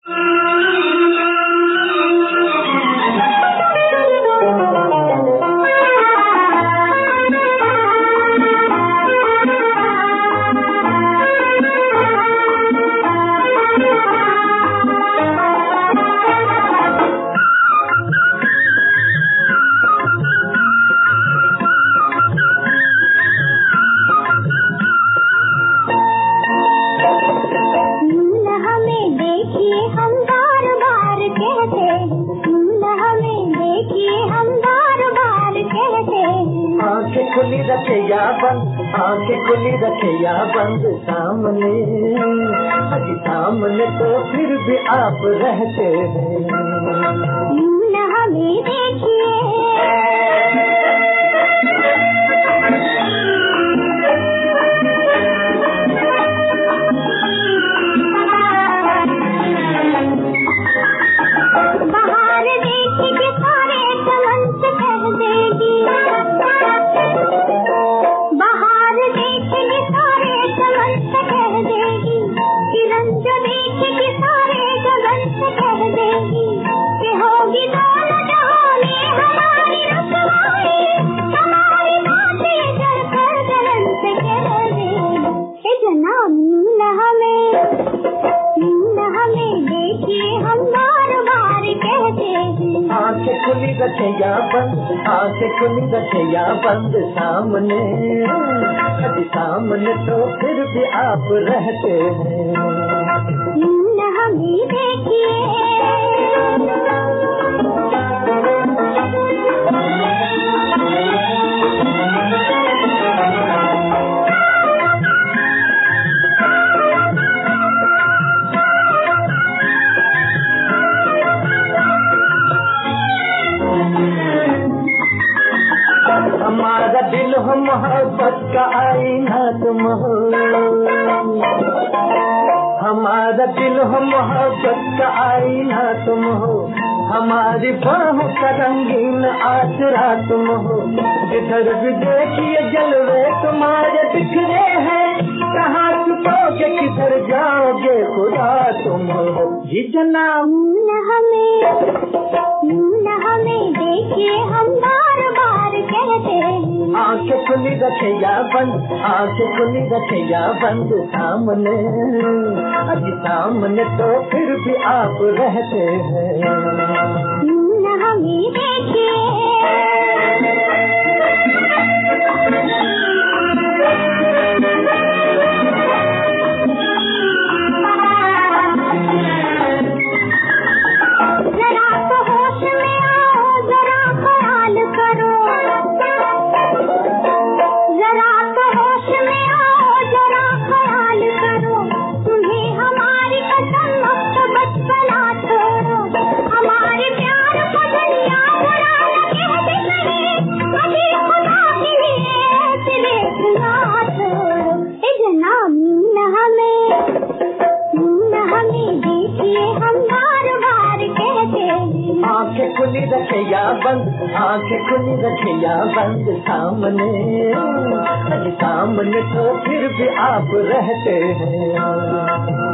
आंखें खुली रखे या बंद सामने, अभी सामने तो फिर भी आप रहते हैं। न हमें देखिए बाहर देखिए सारे चमन से कह देगी, बाहर देखेगी सारे गगन से कह देगी, किरण जो देखेगी सारे गगन से कह देगी कि होगी दोनों जहां में हमारी रुसवाई, हमारी बातें जल कर गगन से कह देगी। हे जनाब न हमें देखिए हम बार बार कहते हैं। आंखें खुली रखे या बंद, आंखें खुली रखे या बंद सामने, अभी सामने तो फिर भी आप रहते हैं। न हमें देखिए हमारा दिल हो मोहब्बत का आईना तुम हो, हमारा दिल हो मोहब्बत का आईना तुम हो, हमारी बाहों का रंगीन आसरा तुम हो। जिधर भी देखिए जलवे तुम्हारे बिखरे हैं, कहाँ छुपोगे किधर जाओगे खुदा तुम हो। जी जनाब न हमें देखिए हम बार बार कहते हैं। आंखें खुली रखे या बंद, आंखें खुली रखे या बंद सामने, अभी सामने तो फिर भी आप रहते हैं। न हमें देखिए जरा तो होश में आओ, जरा ख्याल करो, जरा तो होश में आओ, जरा ख्याल करो, तुम्हें हमारी कसम अब तो बचपना छोड़ो, हमारे प्यार को दुनिया बुरा लगे भी नहीं, कभी खुदा के लिए दिले खुदा छोड़ो। हे जनाब न हमें देखिए हम बार बार कहते हैं। आंखें खुली रखे या बंद, आंखें खुली रखे या बंद सामने, अभी सामने तो फिर भी आप रहते हैं।